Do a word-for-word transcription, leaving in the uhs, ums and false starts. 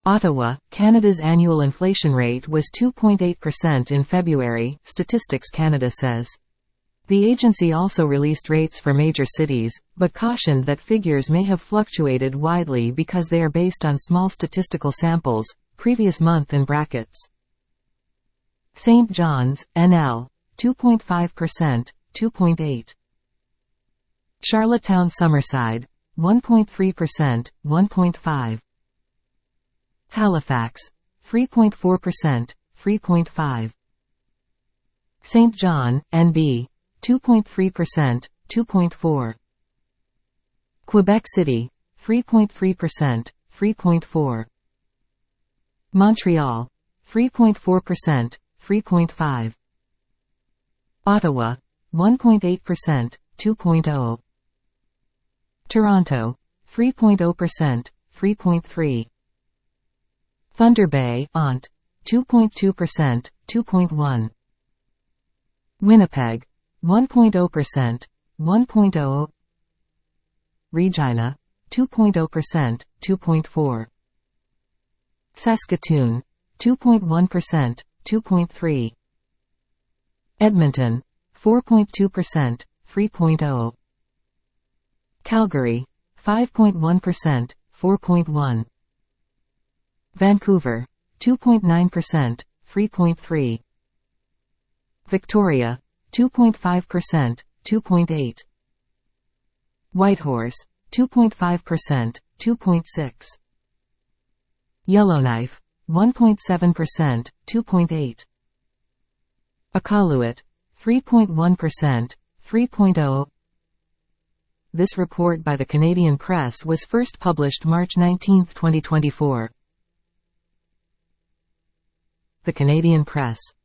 Ottawa, Canada's annual inflation rate was two point eight percent in February, Statistics Canada says. The agency also released rates for major cities, but cautioned that figures may have fluctuated widely because they are based on small statistical samples, previous month in brackets. Saint John's, N L, two point five percent, two point eight. Charlottetown Summerside, one point three percent, one point five. Halifax, three point four percent, three point five. Saint John, N B, two point three percent, two point four. Quebec City, three point three percent, three point four. Montreal, three point four percent, three point five. Ottawa, one point eight percent, two point zero. Toronto, three point zero percent, three point three. Thunder Bay, Ont, two point two percent, two point one. Winnipeg, one point zero percent, one point zero. Regina, two point zero percent, two point four. Saskatoon, two point one percent, two point three. Edmonton, four point two percent, three point zero. Calgary, five point one percent, four point one. Vancouver, two point nine percent, three point three. Victoria, two point five percent, two point eight. Whitehorse, two point five percent, two point six. Yellowknife, one point seven percent, two point eight. Iqaluit, three point one percent, three point zero. This report by the Canadian Press was first published March nineteenth, twenty twenty-four. The Canadian Press.